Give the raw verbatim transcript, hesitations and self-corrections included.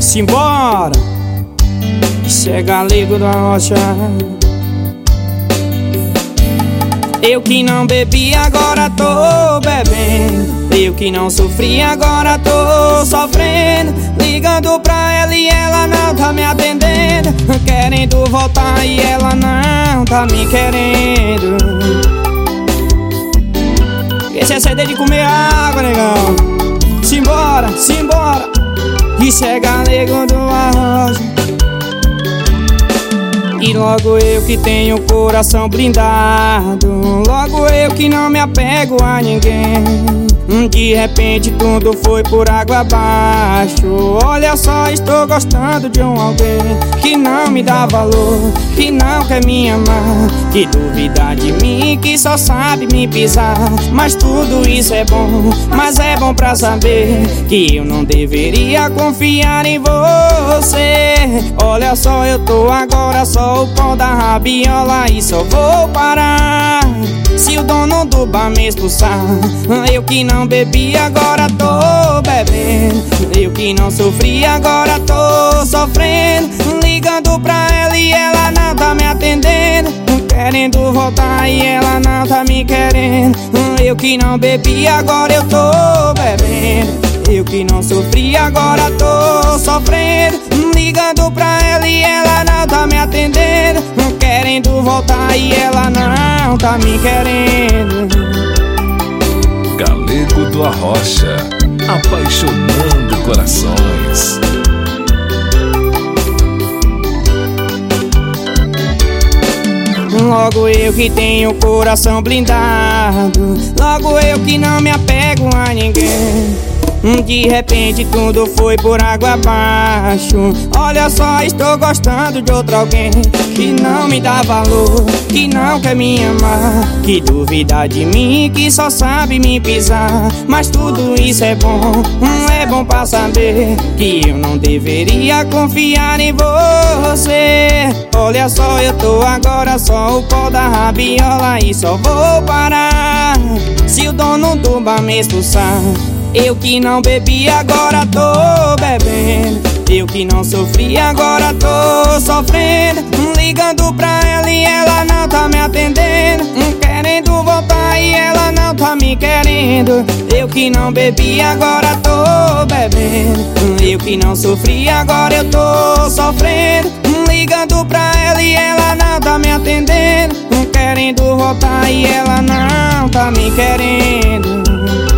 Simbora, isso é Galego da Rocha. Eu que não bebi, agora tô bebendo. Eu que não sofri, agora tô sofrendo. Ligando pra ela e ela não tá me atendendo. Querendo voltar e ela não tá me querendo. Esse é C D de comer água, negão. Simbora, simbora, isso é Galego do Arroz. E logo eu que tenho o coração blindado, logo eu que não me apego a ninguém. De repente tudo foi por água abaixo. Olha só, estou gostando de um alguém que não me dá valor, que não quer me amar, que duvida de mim, que só sabe me pisar. Mas tudo isso é bom, mas é bom pra saber que eu não deveria confiar em você. Olha só, eu tô agora só o pó da rabiola e só vou parar se o dono do bar me expulsar. Eu que não bebi, agora tô bebendo. Eu que não sofri, agora tô sofrendo. Ligando pra ela e ela não tá me atendendo. Querendo voltar e ela não tá me querendo. Eu que não bebi, agora eu tô bebendo. Eu que não sofri, agora tô sofrendo. Ligando pra ela e ela não tá me atendendo. Querendo voltar e ela não tá me querendo. Galego do Arrocha, apaixonando corações. Logo eu que tenho o coração blindado, logo eu que não me apego a ninguém. De repente tudo foi por água abaixo. Olha só, estou gostando de outro alguém que não me dá valor, que não quer me amar, que duvida de mim, que só sabe me pisar. Mas tudo isso é bom, é bom pra saber que eu não deveria confiar em você. Olha só, eu tô agora só o pó da rabiola e só vou parar se o dono do bar me expulsar. Eu que não bebi, agora tô bebendo. Eu que não sofri, agora tô sofrendo. Ligando pra ela e ela não tá me atendendo. Querendo voltar e ela não tá me querendo. Eu que não bebi, agora tô bebendo. Eu que não sofri, agora eu tô sofrendo. Ligando pra ela e ela não tá me atendendo. Querendo voltar e ela não tá me querendo.